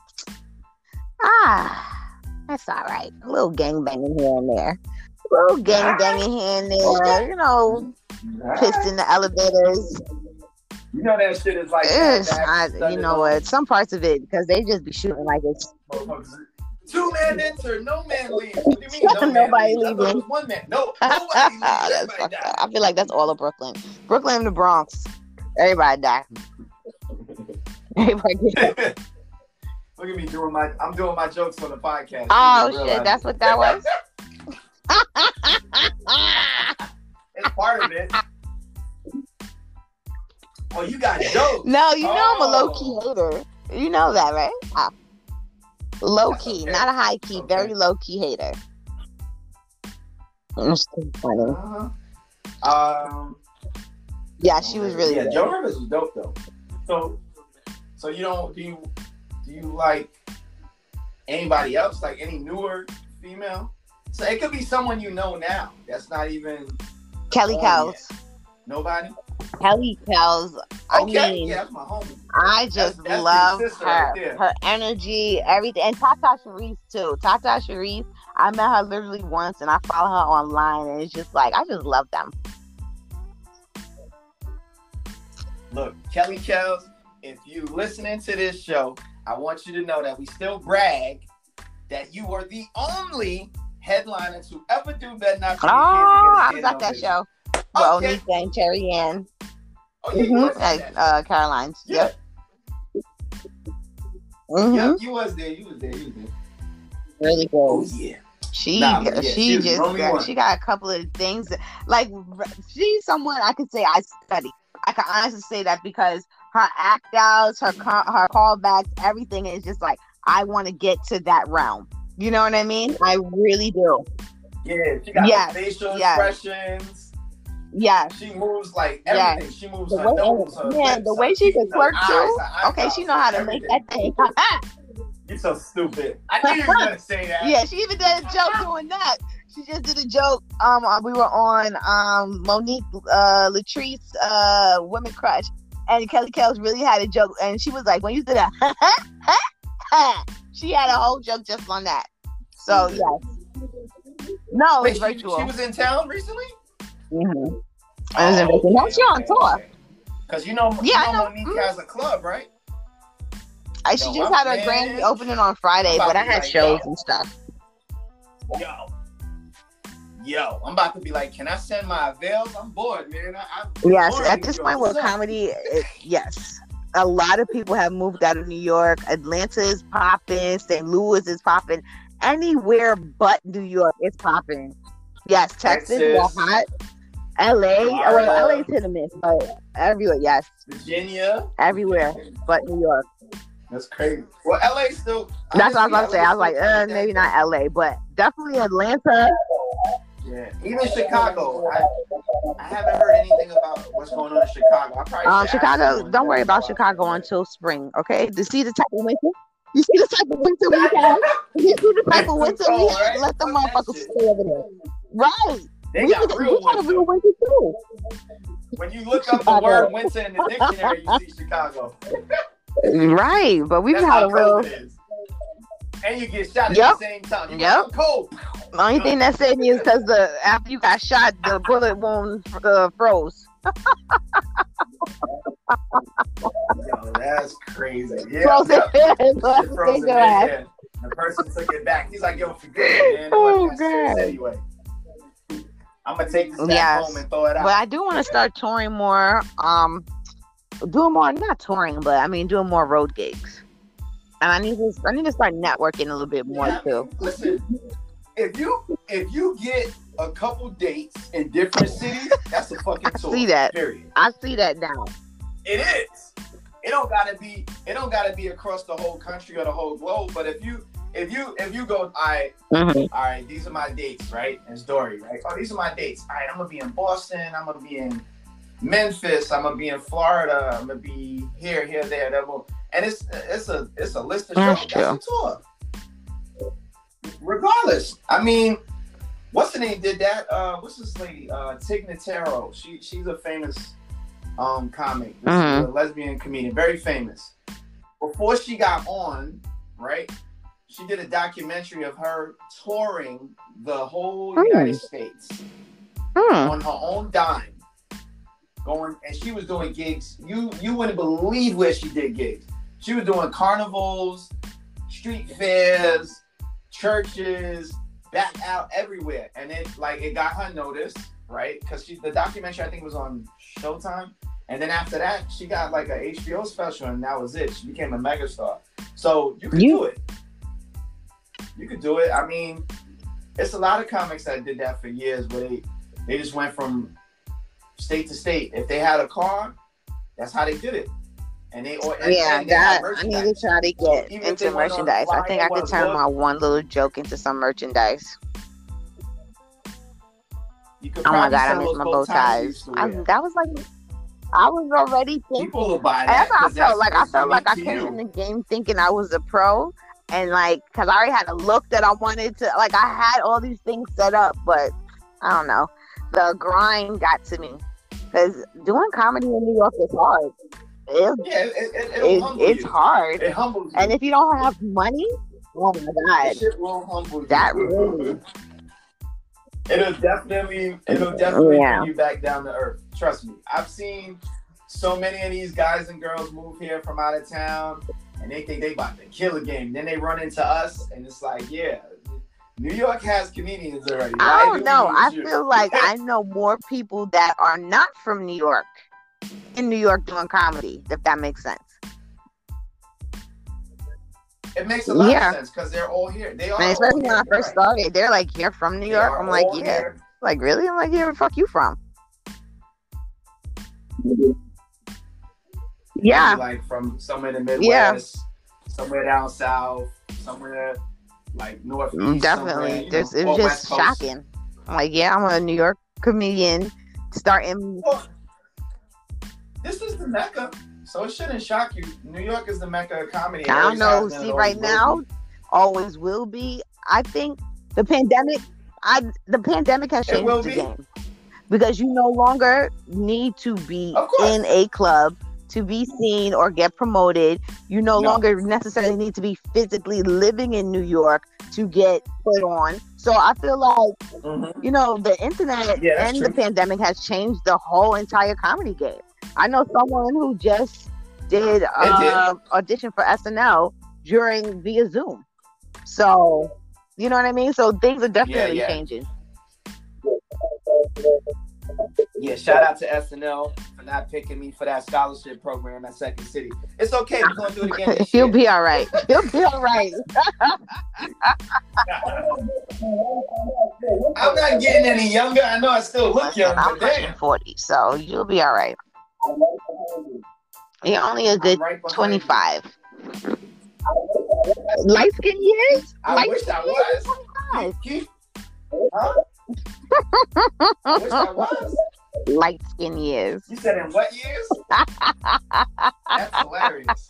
all right. A little gangbanging here and there. A little gangbanging here and there. You know, pissed in the elevators. You know that shit is like you know what? Some parts of it, because they just be shooting like it's 2-man enter, no man leave. What do you mean? No Nobody leaving. One man. No, nobody leaving. I feel like that's all of Brooklyn. Brooklyn and the Bronx. Everybody die. Everybody die. Look at me I'm doing my jokes on the podcast. Oh shit, that's what that was? It's part of it. Oh, you got jokes. No, you know I'm a low-key hater. You know that, right? Low-key, okay. Not a high-key, okay. Very low-key hater. It's so funny. Yeah, she was really good. Joan Rivers was dope though. So do you like anybody else? Like any newer female? So it could be someone you know now. That's not even Kelly Kels. Nobody? Kelly Kels. I mean, yeah, that's my homie. I just love her. Right, her energy, everything. And Tata Sharice too. Tata Sharice, I met her literally once and I follow her online and it's just like, I just love them. Look, Kelly Kels, if you listening to this show, I want you to know that we still brag that you were the only headliner to ever do Better Not For I was at that show. Well, Onika and Cherry Ann. Oh, yeah, at Caroline's. Yeah. Yep. Mm-hmm. Yep, you was there. Really good. Oh, yeah. She got a couple of things like she's someone I could say I study. I can honestly say that because her act outs, her callbacks, everything is just like I want to get to that realm. You know what I mean? I really do. Yeah, she got facial expressions. Yeah, she moves like everything. She moves her nose. The way she can twerk too. Okay, she know how to make that thing. You're so stupid. I knew you were gonna say that. Yeah, she even did a joke doing that. She just did a joke. We were on Monique Latrice Women Crush, and Kelly Kels really had a joke, and she was like, when you did that, she had a whole joke just on that. So yes. No, it's virtual. She was in town recently. Mm-hmm. Now she on tour. Because you know Monique has a club, right? She just had her grand opening on Friday, but I had shows and stuff. Yo, I'm about to be like, can I send my avails? I'm bored, man. Yes, at this point with comedy, yes. A lot of people have moved out of New York. Atlanta is popping. St. Louis is popping. Anywhere but New York is popping. Yes, Texas is hot. LA, LA's hit or miss, but everywhere, yes. Virginia, everywhere, but New York. That's crazy. Well, LA still. That's what I was about to say. I was like, maybe not LA, but definitely Atlanta. Yeah, even Chicago. I haven't heard anything about what's going on in Chicago. I probably Chicago. Don't worry about Chicago until spring, okay? To see the type of winter. You see the type of winter we have. You see the type of winter we have. Let the motherfuckers stay over there. Right. They got real winter too. When you look up the word winter in the dictionary, you see Chicago. Right, but we've had a real. And you get shot at the same time. Yep. Cold. The only thing that saved me is because after you got shot, the bullet wound froze. Yo, that's crazy. Yeah. Frozen. The person took it back. He's like, yo, forget it, man. It wasn't serious anyway. I'm gonna take this back home and throw it out. But I do want to start touring more. doing more, not touring, but I mean doing more road gigs. And I need to start networking a little bit more too. Listen, if you get a couple dates in different cities, that's a fucking tour. I see that. Period. I see that now. It is. It don't gotta be across the whole country or the whole globe. But if you go, all right, these are my dates, right? And Dory, right? Oh, these are my dates. All right, I'm gonna be in Boston. I'm gonna be in Memphis. I'm gonna be in Florida. I'm gonna be here, there, there. And it's a list of shows. That's a tour. Regardless, I mean, what's the name did that? What's this lady? Tig Notaro. She's a famous comic. She's a lesbian comedian, very famous. Before she got on, right? She did a documentary of her touring the whole United States on her own dime. Going, and she was doing gigs. You wouldn't believe where she did gigs. She was doing carnivals, street fairs, churches, back out everywhere. And it got her noticed, right? Because the documentary I think was on Showtime. And then after that, she got like an HBO special, and that was it. She became a megastar. So you could do it. You could do it. I mean, it's a lot of comics that did that for years, where they just went from state to state. If they had a car, that's how they did it. And I need to try to get into merchandise. I think I could turn my one little joke into some merchandise. Oh my god, I miss my bow ties. I was already thinking. People will buy that. I felt like I came in the game thinking I was a pro, and because I already had a look that I wanted to. I had all these things set up, but I don't know. The grind got to me, because doing comedy in New York is hard. It's hard. It humbles you. And if you don't have money, oh my god, shit will humble you. That really. It'll definitely bring you back down to earth. Trust me. I've seen so many of these guys and girls move here from out of town, and they think they about to kill a game. Then they run into us, and it's like, yeah, New York has comedians already. I don't know. I feel like I know more people that are not from New York in New York doing comedy, if that makes sense. It makes a lot of sense, because they're all here. They are, and especially when I first started, they're like, "You're from New York." I'm like, "Yeah." Here. Like, really? I'm like, "Yeah, where the fuck you from?" Yeah, like from somewhere in the Midwest, somewhere down south, somewhere like northeast. Definitely, it was just shocking. I'm like, "Yeah, I'm a New York comedian starting." Well, this is the Mecca. So it shouldn't shock you. New York is the Mecca of comedy. I don't know. See, right now, always will be. I think the pandemic has changed the game, because you no longer need to be in a club to be seen or get promoted. You no longer necessarily need to be physically living in New York to get put on. So I feel like the internet and the pandemic has changed the whole entire comedy game. I know someone who just did audition for SNL via Zoom. So, you know what I mean? So things are definitely changing. Yeah, shout out to SNL for not picking me for that scholarship program at Second City. It's okay. We're going to do it again this year. He'll be all right. He'll be all right. I'm not getting any younger. I know I still look young. I'm pushing 40, so you'll be all right. You're only a good 25. Light skin years? I wish I was. I wish I was. Light skin years. You said in what years? That's hilarious.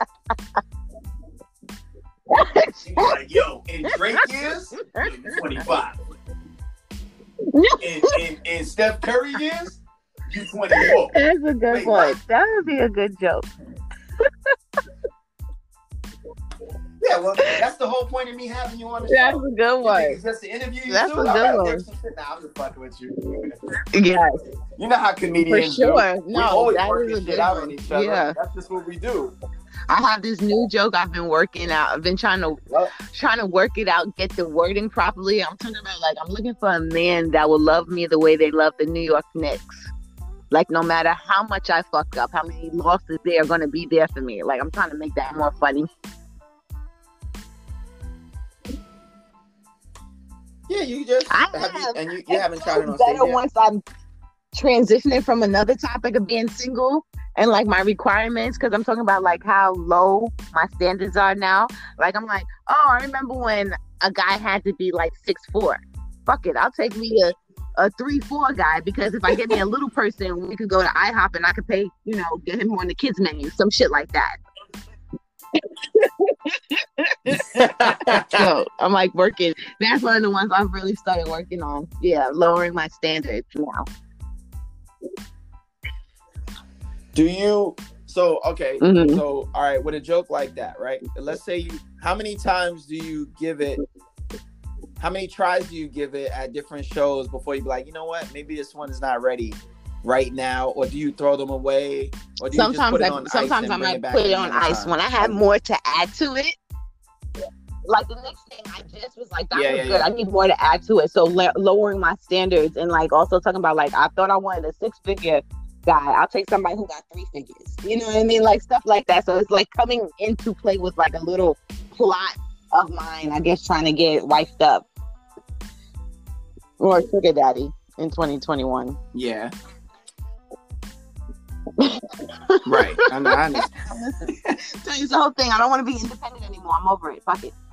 She was like, yo, in Drake years, 25. In Steph Curry years, you 24. That's a good one. What? That would be a good joke. Yeah, well, that's the whole point of me having you on the show. That's a good one. It's just to interview you. That's too. A good one. Nah, I'm just fucking with you. Yes. You know how comedians For sure. do. No, we always that working is a shit good out one. on each other. Yeah. That's just what we do. I have this new joke I've been working out. I've been trying to work it out, get the wording properly. I'm talking about I'm looking for a man that will love me the way they love the New York Knicks. Like, no matter how much I fuck up, how many losses they are going to be there for me. Like, I'm trying to make that more funny. Yeah, you just you haven't tried it on stage better yet? Once I'm transitioning from another topic of being single and like my requirements, because I'm talking about like how low my standards are now. Like, I'm like, oh, I remember when a guy had to be like 6'4". Fuck it, I'll take me a 3'4" guy, because if I get me a little person, we could go to IHOP and I could pay, get him on the kids menu, some shit like that. So I'm like working. That's one of the ones I've really started working on. Yeah, lowering my standards now. Do you? So okay. Mm-hmm. So all right, with a joke like that, right? Let's say how many times do you give it? How many tries do you give it at different shows before you be like, you know what, maybe this one is not ready right now, or do you throw them away, or do you just put it on ice? Sometimes I might put it on ice when I have more to add to it. Like the next thing, I just was like, that was good. I need more to add to it. So lowering my standards, and like also talking about like, I thought I wanted a 6-figure guy. I'll take somebody who got 3 figures. You know what I mean? Like stuff like that. So it's like coming into play with like a little plot of mine, I guess, trying to get wifed up or sugar daddy in 2021. Yeah. Right. I understand. Tell you the whole thing. I don't want to be independent anymore. I'm over it. Fuck it.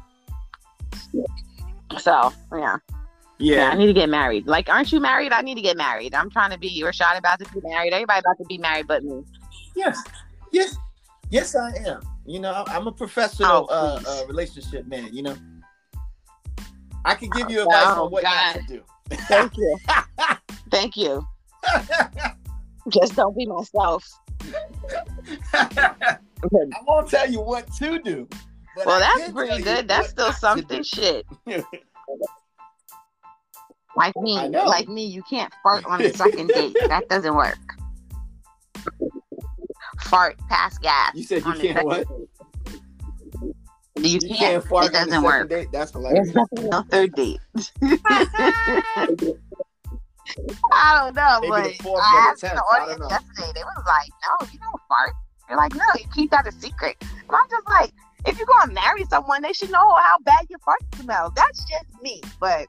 So yeah, I need to get married. Like, aren't you married? I need to get married. I'm trying to be. Rashad about to be married. Everybody about to be married but me. Yes, I am. I'm a professional relationship man. I can give you advice on what not to do. Thank you. Thank you. Just don't be myself. I won't tell you what to do. Well, that's pretty good. That's still something. Shit. Like me, you can't fart on a second date. That doesn't work. Fart, pass gas. You said you can't what? You can't fart. It doesn't work. Date? That's hilarious. No third date. I don't know, maybe but I asked the audience yesterday. They was like, "No, you don't fart." They're like, "No, you keep that a secret." And I'm just like, if you're gonna marry someone, they should know how bad your fart smell. That's just me, but.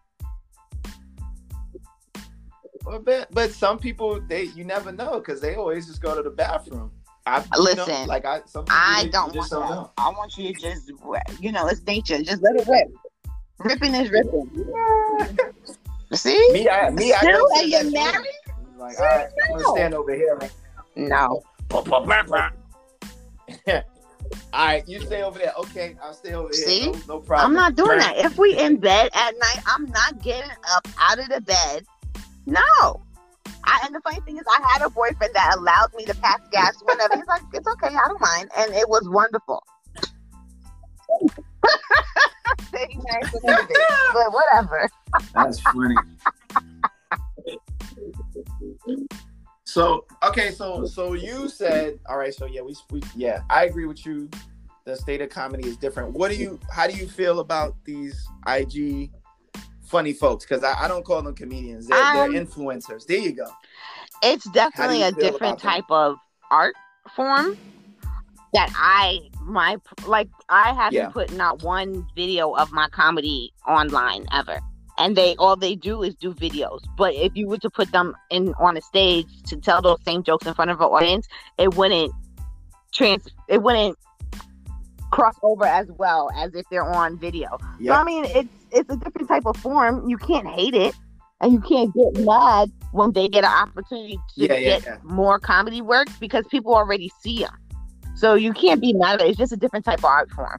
But some people, you never know, because they always just go to the bathroom. I don't want that. I want you to just, it's nature. Just let it rip. Ripping is ripping. See? Me, I still, and you're married? Like, all right, I'm gonna stand over here. No. All right, you stay over there. Okay, I'll stay over here. See? No problem. I'm not doing that. If we in bed at night, I'm not getting up out of the bed. No. And the funny thing is, I had a boyfriend that allowed me to pass gas whenever. He's like, it's okay, I don't mind. And it was wonderful. But whatever. That's funny. So you said, all right, so yeah, I agree with you. The state of comedy is different. How do you feel about these IG funny folks? Because I don't call them comedians. They're influencers. There you go. It's definitely a different type of art form that I haven't put not one video of my comedy online ever. And all they do is do videos. But if you were to put them on a stage to tell those same jokes in front of an audience, it wouldn't cross over as well as if they're on video. Yep. So I mean, it's a different type of form. You can't hate it, and you can't get mad when they get an opportunity to get more comedy work, because people already see them. So you can't be mad at it. It's just a different type of art form.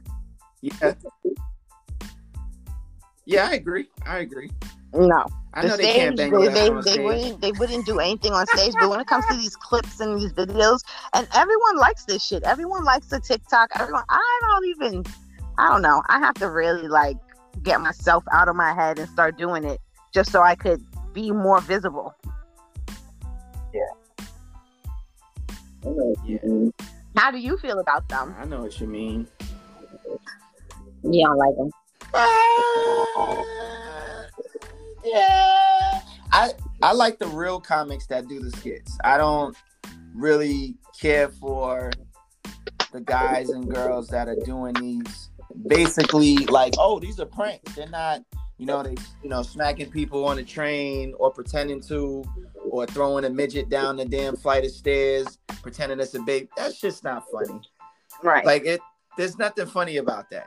Yeah, I agree. No. I know they can't bang on stage. They wouldn't do anything on stage, but when it comes to these clips and these videos, and everyone likes this shit. Everyone likes the TikTok. I don't know. I have to really get myself out of my head and start doing it just so I could be more visible. Yeah. How do you feel about them? I know what you mean. You don't like them? Yeah. I like the real comics that do the skits. I don't really care for the guys and girls that are doing these basically like, oh, these are pranks. They're not, smacking people on the train or pretending to, or throwing a midget down the damn flight of stairs, pretending it's a baby. That's just not funny. Right. Like there's nothing funny about that.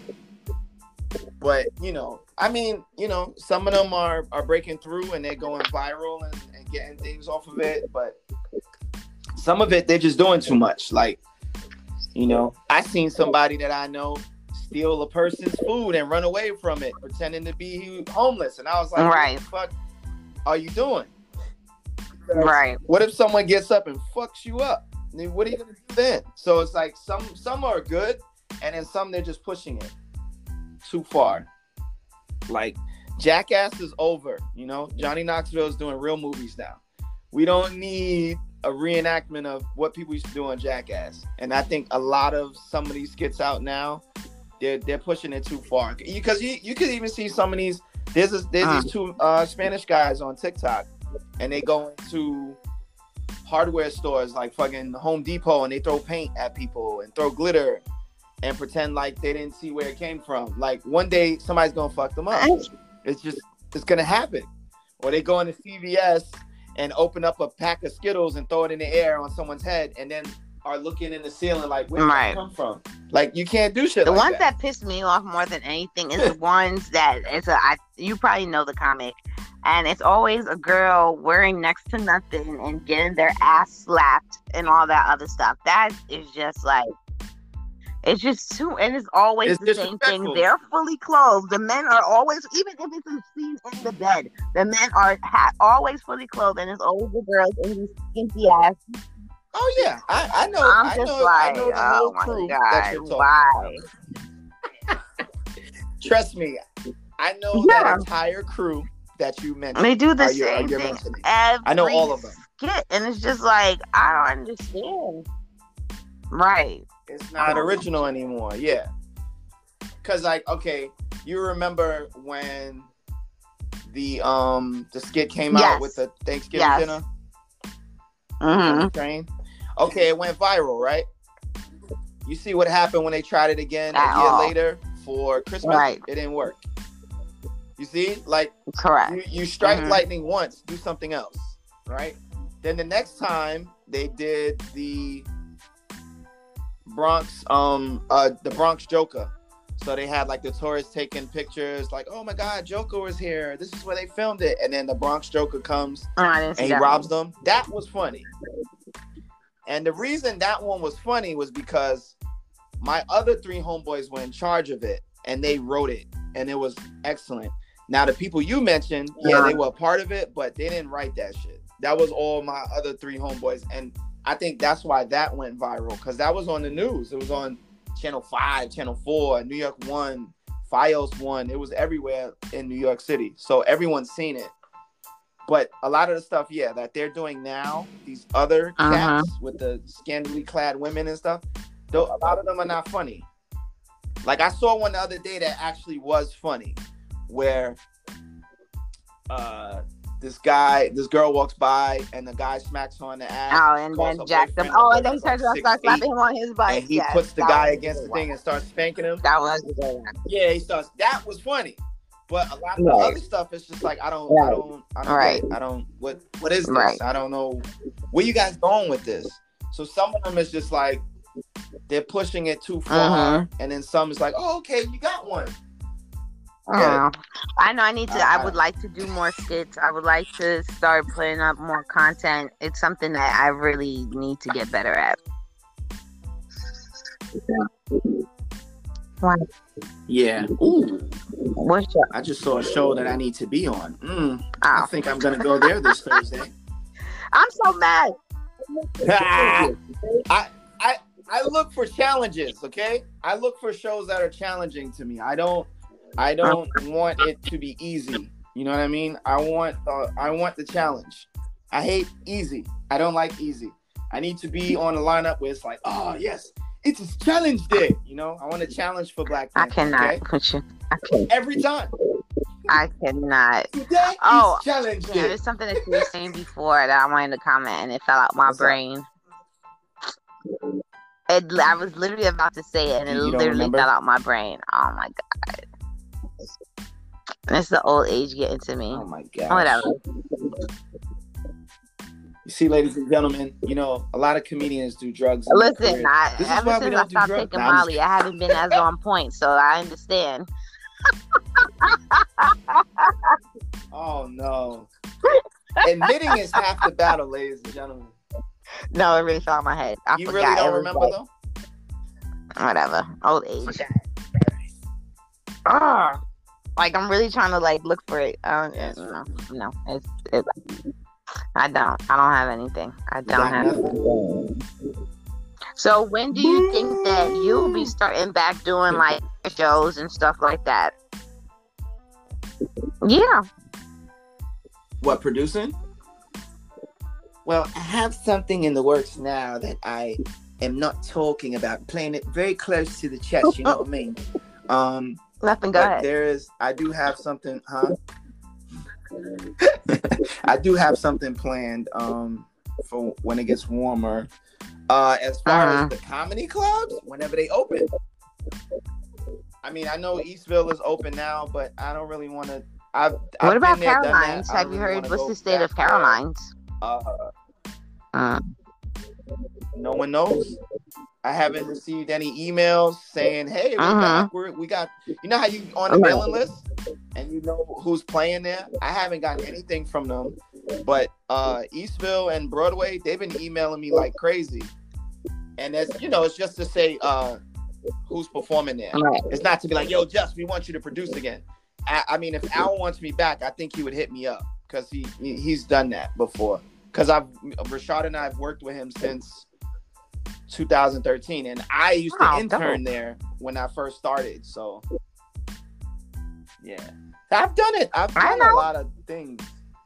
But, some of them are breaking through and they're going viral and getting things off of it. But some of it, they're just doing too much. Like, I seen somebody that I know steal a person's food and run away from it, pretending to be homeless. And I was like, right. What the fuck are you doing? Right. What if someone gets up and fucks you up? I mean, what are you going to do then? So it's like some are good, and then some they're just pushing it too far. Like, Jackass is over, Johnny Knoxville is doing real movies now. We don't need a reenactment of what people used to do on Jackass. And I think a lot of some of these skits out now, they're pushing it too far. Because you could even see some of these. There's these two Spanish guys on TikTok, and they go into hardware stores like fucking Home Depot, and they throw paint at people and throw glitter and pretend like they didn't see where it came from. Like, one day somebody's gonna fuck them up. It's gonna happen. Or they go into CVS and open up a pack of Skittles and throw it in the air on someone's head, and then are looking in the ceiling like, where did it come from? Like, you can't do shit. The like ones that piss me off more than anything is the ones that you probably know the comic, and it's always a girl wearing next to nothing and getting their ass slapped and all that other stuff. That is just like, it's just too, and it's always the same thing. They're fully clothed. The men are always, even if it's a scene in the bed, the men are always fully clothed, and it's always the girls in these skimpy ass. Oh yeah, I know. I know the whole crew God, that you're talking why? about. Trust me, I know that entire crew that you mentioned. They do the same thing. I know all of them. Skit, and it's just like, I don't understand. Right. It's not original anymore. Yeah. Because, like, okay, you remember when the skit came out with the Thanksgiving dinner? Mm-hmm. Train. Okay, it went viral, right? You see what happened when they tried it again a year later for Christmas? Right. It didn't work. You see? Like, correct. You strike lightning once, do something else, right? Then the next time they did the Bronx Joker. So they had like the tourists taking pictures like, oh my God, Joker was here. This is where they filmed it. And then the Bronx Joker comes and he robs them. That was funny. And the reason that one was funny was because my other three homeboys were in charge of it and they wrote it and it was excellent. Now, the people you mentioned, they were a part of it, but they didn't write that shit. That was all my other three homeboys. And I think that's why that went viral, because that was on the news. It was on Channel 5, Channel 4, New York 1, Fios 1. It was everywhere in New York City. So everyone's seen it. But a lot of the stuff, that they're doing now, these other cats with the scantily clad women and stuff, though a lot of them are not funny. Like, I saw one the other day that actually was funny, where this girl walks by and the guy smacks her on the ass. Oh, and then jacks him. Oh, and then he turns around and starts slapping him on his butt. And he puts the guy against the thing and starts spanking him. That was a good one. Yeah, he starts. That was funny. But a lot of the other stuff is just like, I don't what is this? Right. I don't know where you guys going with this. So some of them is just like they're pushing it too far, and then some is like, oh, okay, you got one. I know I would like to do more skits. I would like to start putting up more content. It's something that I really need to get better at. What? Yeah. Ooh. What's up? I just saw a show that I need to be on. I think I'm gonna go there this Thursday. I'm so mad. I look for challenges, okay? I look for shows that are challenging to me. I don't want it to be easy. You know what I mean? I want the challenge. I hate easy. I don't like easy. I need to be on a lineup where it's like, oh yes, it's a challenge day. You know, I want a challenge for Black Panther. I cannot put you. I can't. Every time. I cannot. Today Oh, is challenge yeah, day. there's something that you were saying before that I wanted to comment, and it fell out my What's brain. I was literally about to say it, and it You don't literally remember? fell out my brain. Oh my god, it's the old age getting to me. Oh my gosh. Whatever. You see, ladies and gentlemen, you know, a lot of comedians do drugs. In Listen, their career. This is ever why we since I don't do stopped drugs. taking Nah, I'm just Molly, I haven't been as on point, so I understand. Oh no. Admitting is half the battle, ladies and gentlemen. No, it really fell out my head. I You forgot. really It don't was remember like, though? whatever. Old age. Ah, like I'm really trying to like look for it. Yes. No. It's I don't have anything. I You don't got have nothing? anything. So when do you think that you'll be starting back doing like shows and stuff like that? Yeah. What, producing? Well, I have something in the works now that I am not talking about, playing it very close to the chest, you know what I mean? Nothing. Go But ahead. I do have something, huh? I do have something planned for when it gets warmer. As far as the comedy clubs, whenever they open. I mean, I know Eastville is open now, but I don't really want to. What about Caroline's? Have you heard what's the state of Caroline's? No one knows. I haven't received any emails saying, "Hey, we're back. We got." You know how you on the mailing list and you know who's playing there. I haven't gotten anything from them, but Eastville and Broadway, they've been emailing me like crazy, and that's it's just to say who's performing there. Right. It's not to be like, "Yo, Just, we want you to produce again." I mean, if Al wants me back, I think he would hit me up because he's done that before. Because Rashad and I have worked with him since 2013, and I used to intern there when I first started. So, yeah, I've done it. I've done a lot of things,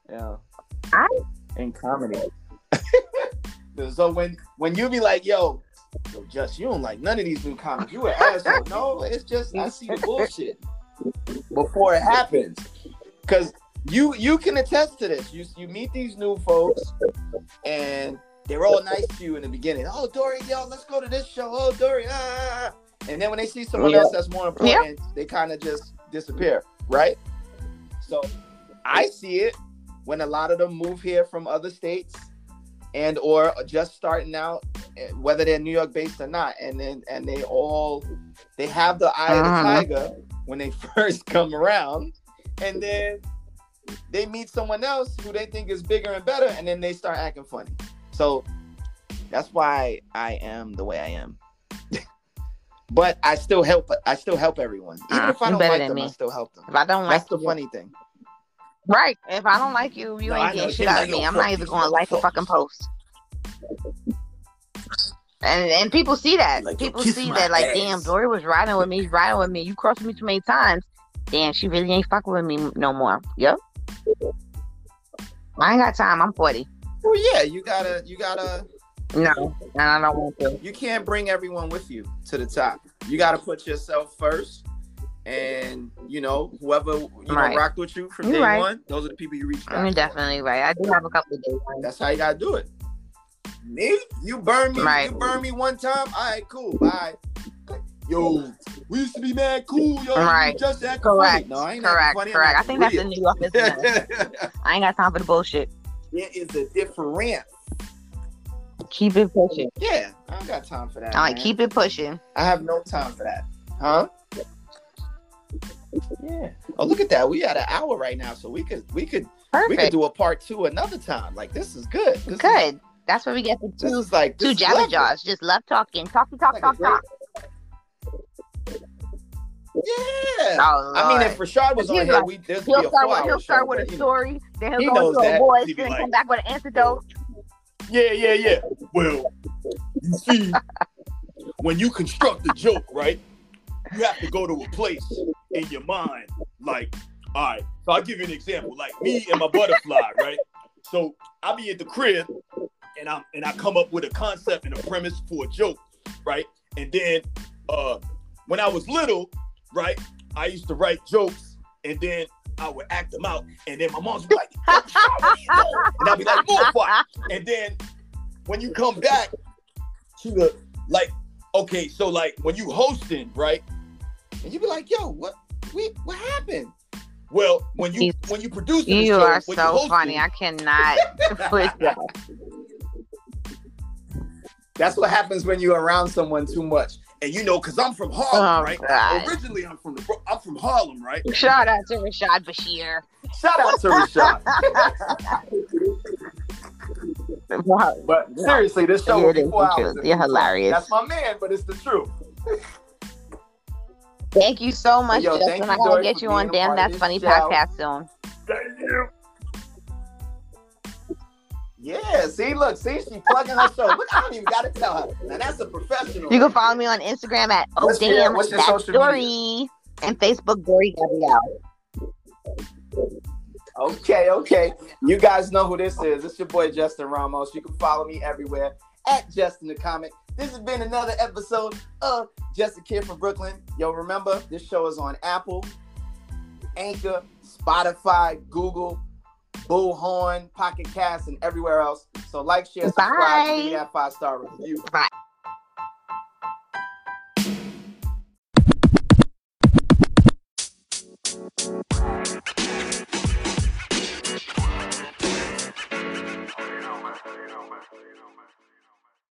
in comedy. So when you be like, yo, Just, you don't like none of these new comics. You an asshole. No, it's just I see the bullshit before it happens. Because you can attest to this. You meet these new folks, and they're all nice to you in the beginning. Oh, Dory, yo, let's go to this show. Oh, Dory, And then when they see someone else that's more important, they kind of just disappear, right? So I see it when a lot of them move here from other states and or just starting out, whether they're New York based or not, and they have the eye of the tiger when they first come around, and then they meet someone else who they think is bigger and better, and then they start acting funny. So that's why I am the way I am. But I still help everyone. Even if I don't like them, I still help them. If I don't like that's the funny thing. Right. If I don't like you, you ain't getting shit out of me. I'm not even going to like a fucking post. And people see that. Like, people see that, like, damn, Dory was riding with me. You crossed me too many times. Damn, she really ain't fucking with me no more. Yep. I ain't got time. I'm 40. Well, yeah, you gotta. No, and I don't want to. You can't bring everyone with you to the top. You gotta put yourself first, and whoever rocked with you from day one, those are the people you reach out. You're definitely right. I do have a couple of days. That's how you gotta do it. Me? You burn me. Right. You burn me one time. All right, cool. Bye. Yo, we used to be mad cool. Yo, right. Just that correct. Funny. No, I ain't correct. I think that's the New York business. I ain't got time for the bullshit. There is a difference. Keep it pushing. Yeah, I don't got time for that. I keep it pushing. I have no time for that. Huh? Yeah. Oh, look at that. We at an hour right now, so we could do a part 2 another time. Like, this is good. This good. That's what we get for two Jabba Jaws. Just love talking. Talk. Yeah. Oh, I mean, if Rashad was on here, he'll start with a story, then he'll go into a voice, then come back with an antidote. Yeah. Well, you see, when you construct a joke, right, you have to go to a place in your mind. Like, all right, so I'll give you an example. Like me and my butterfly, right? So I'll be at the crib, and I come up with a concept and a premise for a joke, right? And then when I was little, right, I used to write jokes, and then I would act them out, and then my mom's be like, "Yo, Sean, what are you doing?" And I'll be like, "More fire." And then when you come back to the like, okay, so like when you hosting, right? And you be like, "Yo, what happened?" Well, when you produce the you show, are when so hosting, funny. I cannot push that. That's what happens when you're around someone too much. And you know, because I'm from Harlem, right? God. Originally, I'm from Harlem, right? Shout out to Rashad Bashir. Shout out to Rashad. But seriously, this show will be 4 hours. You're hilarious. That's my man, but it's the truth. Thank you so much, Yo, Justin. I gotta get you on Damn That's Funny podcast soon. Thank you. Yeah, see, she's plugging her show. Look, I don't even gotta tell her. Now that's a professional. You can follow me on Instagram at what's your social Dory media? And Facebook Dory Gabrielle. Okay. You guys know who this is. It's your boy Justin Ramos. You can follow me everywhere at Justin the Comic. This has been another episode of Just a Kid from Brooklyn. Yo, remember, this show is on Apple, Anchor, Spotify, Google, Bullhorn, Pocket Cast, and everywhere else. So like, share, subscribe, and give me that 5-star review. Bye.